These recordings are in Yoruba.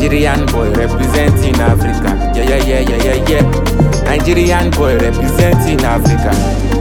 Nigerian boy representing Africa. Yeah. Nigerian boy representing Africa.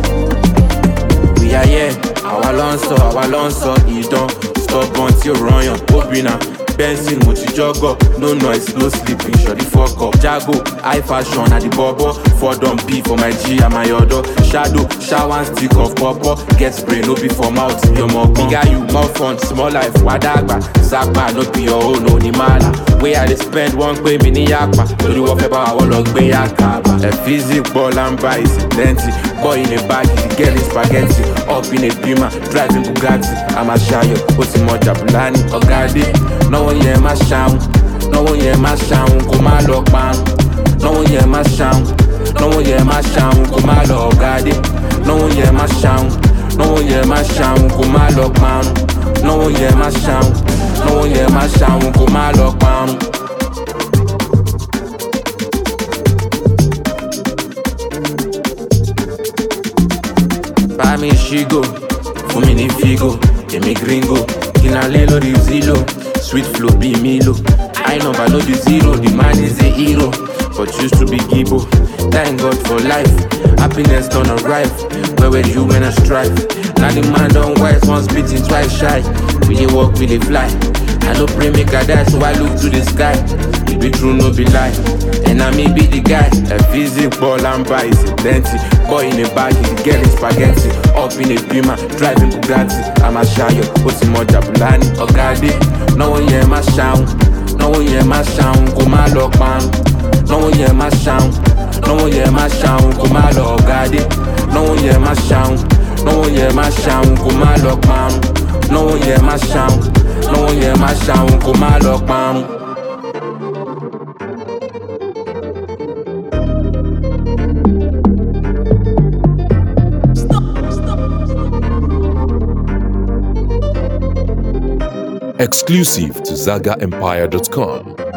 We are here. Our long so he don't stop until run your opina. Benzin mo ti jogger, no noise, no sleeping, shut the fuck up. Jago, high fashion at the bubble. For dumb P for my G and my other. Shadow, shower and stick of purple. Get spray, no be for mouth, your more bigger you, more fun, small life, wadagba. Zakba, no be your own, no ni mala. Where I spend one way, mini yakba. So the walk about our log be yakaba. A physic ball and buy is plenty. Boy in a bag, the girl is spaghetti. Up in a beamer, driving Bugatti. I'm a shayo, what's in more Jabulani, Ogadi. No one hear my sound, no one hear my sound, go my lock man. No one hear my sound, no one hear my sound, go my lock daddy. No one hear my sound, no one hear my sound, go my lock man. No one hear my sound, no one hear my sound, go my lock man. Pa mi shigo, fumi ni figo, emi gringo, kinalelo di zilo. Sweet flow be Milo. I know but no the zero. The man is a hero, but used to be Gibo. Thank God for life. Happiness don't arrive. Where were you when I strive? Now the man don't wise, once beating, twice shy. We dey walk, we dey fly. I no pray make I die, so I look to the sky. It be true, no be lie. And I may be the guy. A physic ball and buy is a plenty. Boy in a bag, the girl is spaghetti. Up in a beamer, driving Bugatti. I'm a shayo, what's in more Jabulani, Ogadi. No one hear my sound, no one hear my sound, go my lock man. No one hear my sound, no one hear my sound, go my lock daddy. No one hear my sound, no one hear my sound, go my lock man. No one hear my sound, no one hear my sound, go my lock man. Exclusive to ZagaEmpire.com.